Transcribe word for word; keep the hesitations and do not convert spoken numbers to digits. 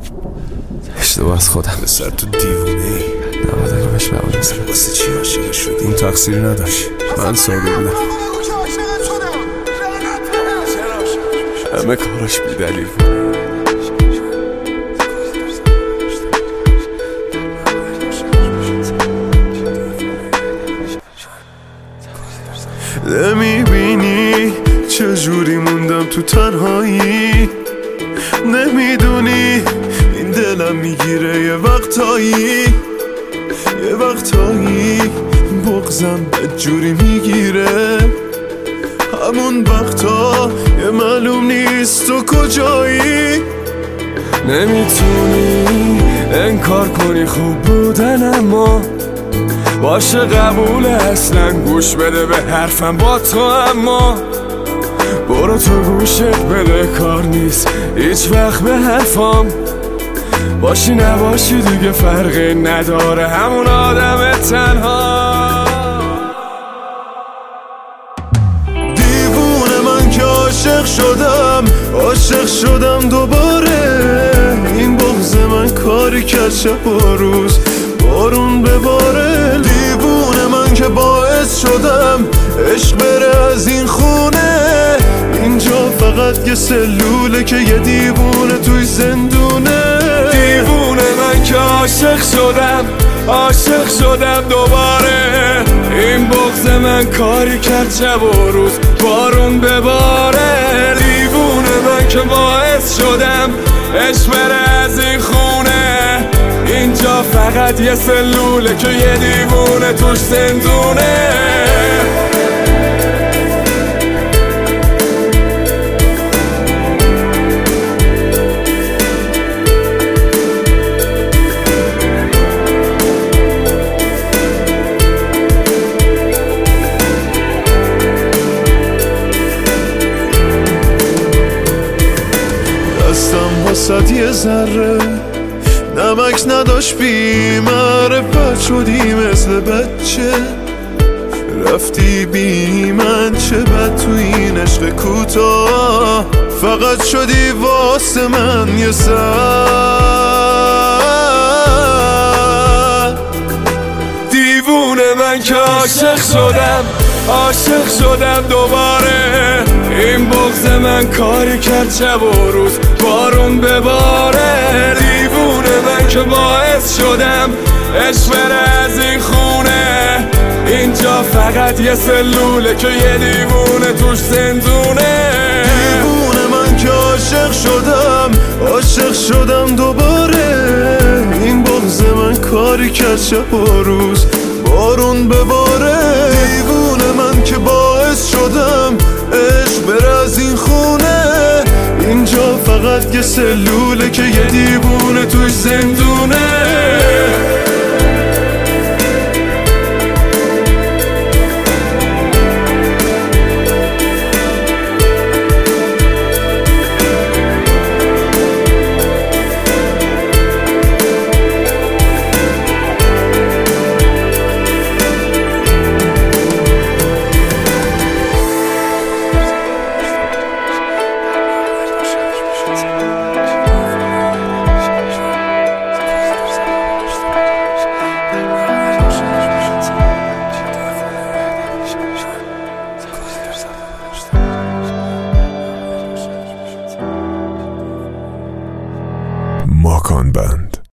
اشتباه از خودم. پسر تو دیوونه ای. نباید اگه بهش ببونستم. واسه چی عاشق شدی؟ اون تقصیری نداشت، من ساده بودم. همه کاراش بی دلیل بود. نمیبینی چجوری موندم تو تنهایی؟ نمیدونی این دلم میگیره یه وقتایی، یه وقتایی بغزم بدجوری میگیره. همون وقتا یه معلوم نیست تو کجایی. نمیتونی انکار کنی خوب بودن، اما باشه قبول اصلا گوش بده به حرفم با تو. اما برو تو گوشت بده، کار نیست هیچ وقت به حرفام. باشی نباشی دیگه فرقی نداره، همون آدم تنها. دیوونه من که عاشق شدم، عاشق شدم دوباره. این بغض من کاری کرد شب و روز بارون بباره. دیوونه من که باعث شدم عشق بره از این خونه. اینجا فقط یه سلوله که یه دیوونه توی زندونه. دیوونه من که عاشق شدم، عاشق شدم دوباره. این بغض من کاری کرد شب و روز بارون بباره. دیوونه من که باعث شدم عشق بره از این خونه. اینجا فقط یه سلوله که یه دیوونه توش زندونه. دستم واسد یه ذره نمک نداشت، بی معرفت شدی مثل بچه. رفتی بی من، چه بد تو این عشق کوتاه. فقط شدی واسه من یه سر. دیوونه من که عاشق شدم، عاشق شدم دوباره. این بغض من کاری کرد شب و روز بارون بباره. دیوونه من که باعث شدم عشق بره از این خونه. اینجا فقط یه سلوله که یه دیوونه توش زندونه. دیوونه من که عاشق شدم، عاشق شدم دوباره. این بغض من کاری کرد شب و روز بارون بباره. دیوونه من که باعث شدم عشق بره از این خونه. اینجا فقط یه سلوله که یه دیوونه توش زندونه. ماکان بند.